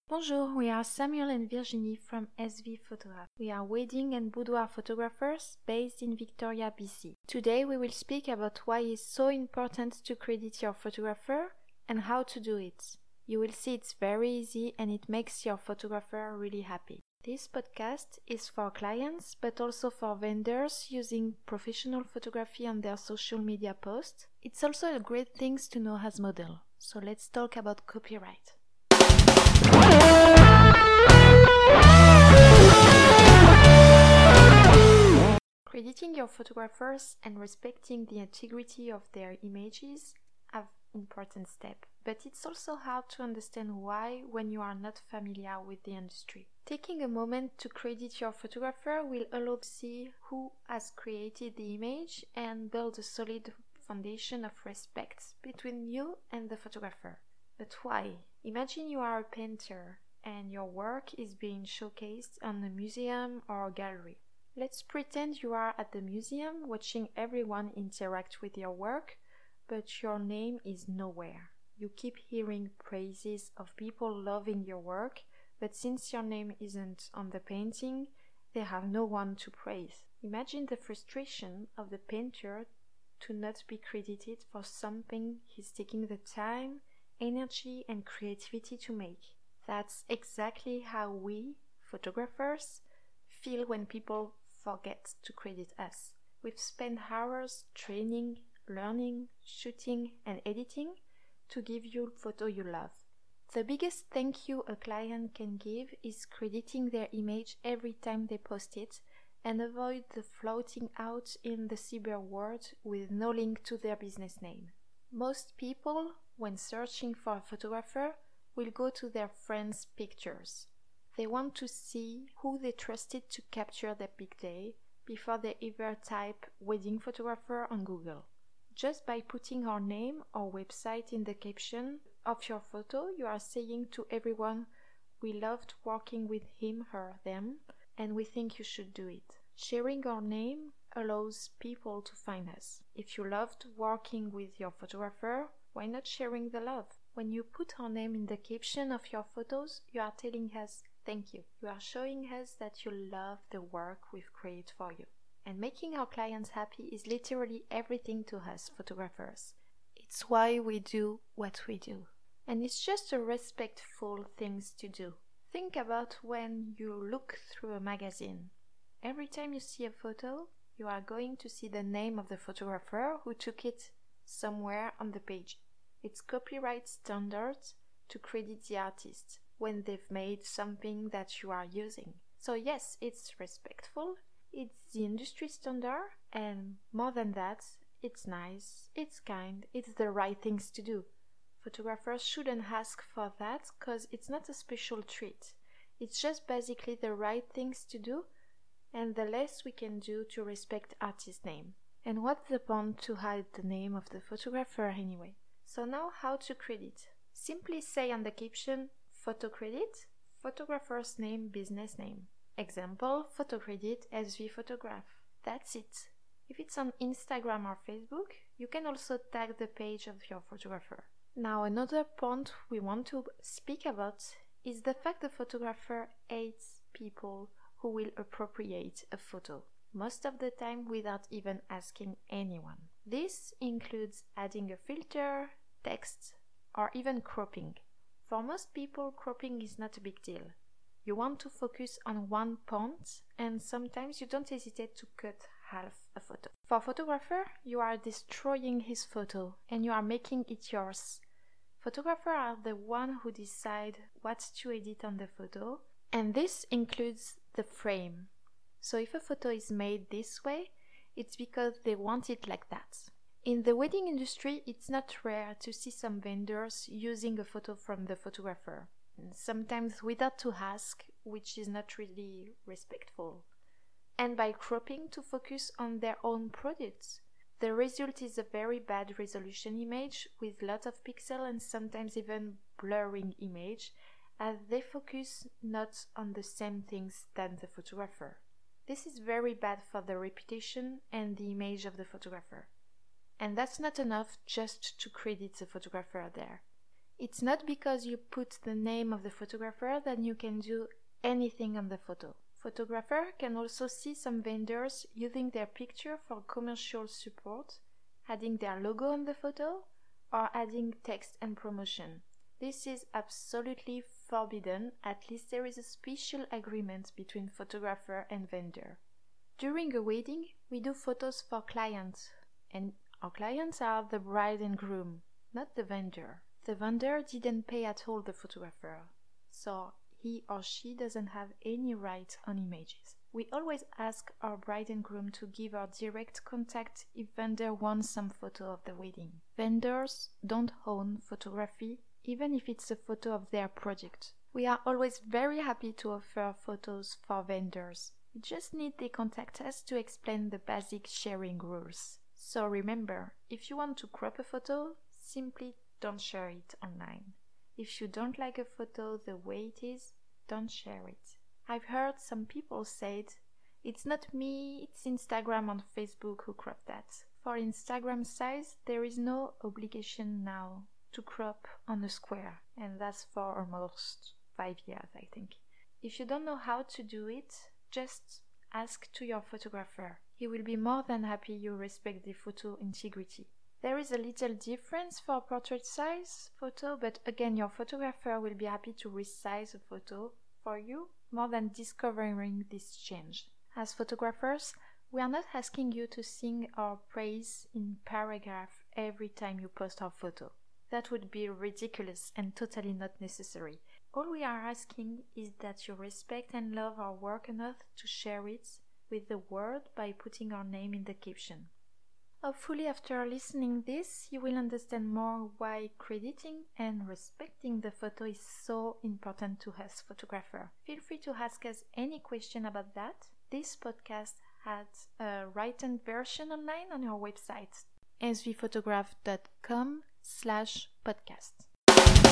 Bonjour, we are Samuel and Virginie from SV Photograph. We are wedding and boudoir photographers based in Victoria, BC. Today we will speak about why it's so important to credit your photographer and how to do it. You will see it's very easy and it makes your photographer really happy. This podcast is for clients but also for vendors using professional photography on their social media posts. It's also a great thing to know as model. So let's talk about copyright. Crediting your photographers and respecting the integrity of their images are important steps, but it's also hard to understand why when you are not familiar with the industry. Taking a moment to credit your photographer will allow to see who has created the image and build a solid foundation of respect between you and the photographer. But why? Imagine you are a painter and your work is being showcased on a museum or a gallery. Let's pretend you are at the museum watching everyone interact with your work, but your name is nowhere. You keep hearing praises of people loving your work, but since your name isn't on the painting, they have no one to praise. Imagine the frustration of the painter to not be credited for something he's taking the time, energy, and creativity to make. That's exactly how we, photographers, feel when people forget to credit us. We've spent hours training, learning, shooting, and editing to give you a photo you love. The biggest thank you a client can give is crediting their image every time they post it and avoid the floating out in the cyber world with no link to their business name. Most people, when searching for a photographer, will go to their friends' pictures. They want to see who they trusted to capture their big day before they ever type wedding photographer on Google. Just by putting our name or website in the caption of your photo, you are saying to everyone, we loved working with him, her, them, and we think you should do it. Sharing our name allows people to find us. If you loved working with your photographer, why not sharing the love? When you put our name in the caption of your photos, you are telling us thank you. You are showing us that you love the work we've created for you. And making our clients happy is literally everything to us photographers. It's why we do what we do. And it's just a respectful thing to do. Think about when you look through a magazine. Every time you see a photo, you are going to see the name of the photographer who took it somewhere on the page. It's copyright standards to credit the artist when they've made something that you are using. So yes, it's respectful, it's the industry standard, and more than that, it's nice, it's kind, it's the right things to do. Photographers shouldn't ask for that because it's not a special treat. It's just basically the right things to do and the less we can do to respect artist name. And what's the point to hide the name of the photographer anyway? So now how to credit? Simply say on the caption, photo credit, photographer's name, business name. Example, photo credit, SV Photograph. That's it. If it's on Instagram or Facebook, you can also tag the page of your photographer. Now another point we want to speak about is the fact the photographer hates people who will appropriate a photo, most of the time without even asking anyone. This includes adding a filter, text, or even cropping. For most people, cropping is not a big deal. You want to focus on one point, and sometimes you don't hesitate to cut half a photo. For photographer, you are destroying his photo, and you are making it yours. Photographers are the one who decide what to edit on the photo, and this includes the frame. So if a photo is made this way, it's because they want it like that. In the wedding industry, it's not rare to see some vendors using a photo from the photographer, sometimes without to ask, which is not really respectful. And by cropping to focus on their own products. The result is a very bad resolution image with lots of pixels and sometimes even blurring image, as they focus not on the same things than the photographer. This is very bad for the reputation and the image of the photographer. And that's not enough just to credit the photographer there. It's not because you put the name of the photographer that you can do anything on the photo. Photographer can also see some vendors using their picture for commercial support, adding their logo on the photo, or adding text and promotion. This is absolutely forbidden, at least there is a special agreement between photographer and vendor. During a wedding, we do photos for clients, and our clients are the bride and groom, not the vendor. The vendor didn't pay at all the photographer, so he or she doesn't have any right on images. We always ask our bride and groom to give our direct contact if vendor wants some photo of the wedding. Vendors don't own photography, even if it's a photo of their project. We are always very happy to offer photos for vendors. We just need they contact us to explain the basic sharing rules. So remember, if you want to crop a photo, simply don't share it online. If you don't like a photo the way it is, don't share it. I've heard some people say it's not me, it's Instagram and Facebook who crop that. For Instagram size, there is no obligation now to crop on a square, and that's for almost 5 years, I think. If you don't know how to do it, just ask to your photographer. He will be more than happy you respect the photo integrity. There is a little difference for portrait size photo, but again, your photographer will be happy to resize a photo for you more than discovering this change. As photographers, we are not asking you to sing or praise in paragraph every time you post our photo. That would be ridiculous and totally not necessary. All we are asking is that you respect and love our work enough to share it with the world by putting our name in the caption. Hopefully after listening this, you will understand more why crediting and respecting the photo is so important to us photographers. Feel free to ask us any question about that. This podcast has a written version online on our website, svphotograph.com/podcast.